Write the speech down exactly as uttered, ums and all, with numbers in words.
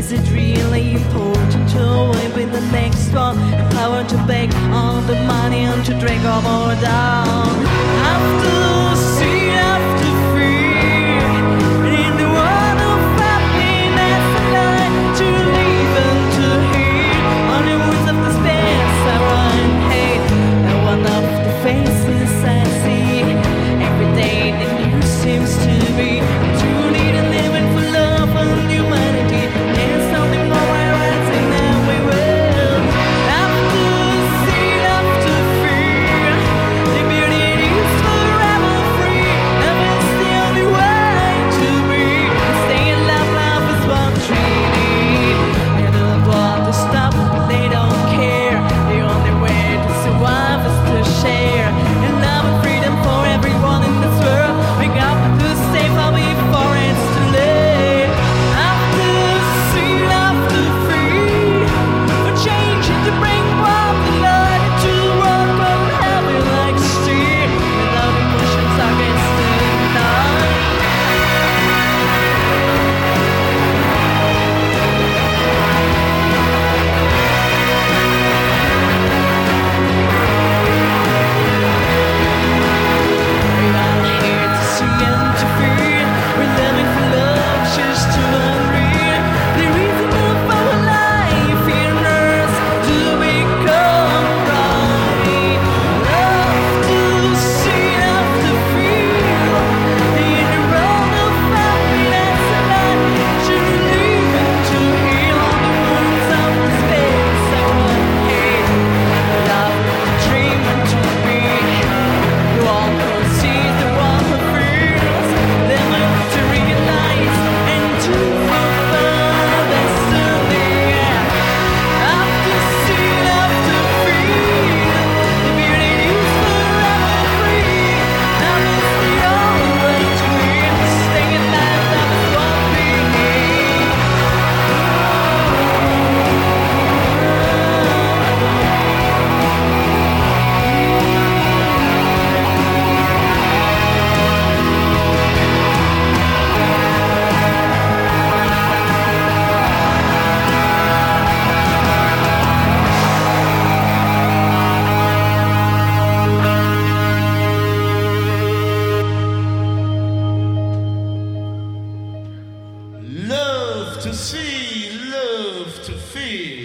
Is it really important to win with the next one? The power to beg all the money and to drag all more down. After see, after fear, in the world of happiness and light, to live and to hear on the words of despair, sorrow and hate. And one of the faces I see every day, the news seems to be truly the living for love and humanity. There's something more I rising than we will. After sin, after fear, the beauty is forever free. Love is the only way to be. Stay in love, love is what we need. They don't want to stop, they don't care. The only way to survive is to share. And love and freedom for everyone in this world. We got to save our before it's too late. After sin, after free, for changing to bring about the light to walk on heavy like steel. Without emotions against the night. We are here to see and to feel. We're living for love, just to unreal. The reason of our life in us to become right. Love to see, love to feel. In the world of happiness and light, to live and to heal all the wounds of despair, sorrow and hate. Love to dream and to be. The one who sees, the one who feels. Living to realize and to fulfill destiny. After sin, after feel, the beauty is forever free. Love is the only way to win. Stay in life, love is what we need. Love to see, love to feel.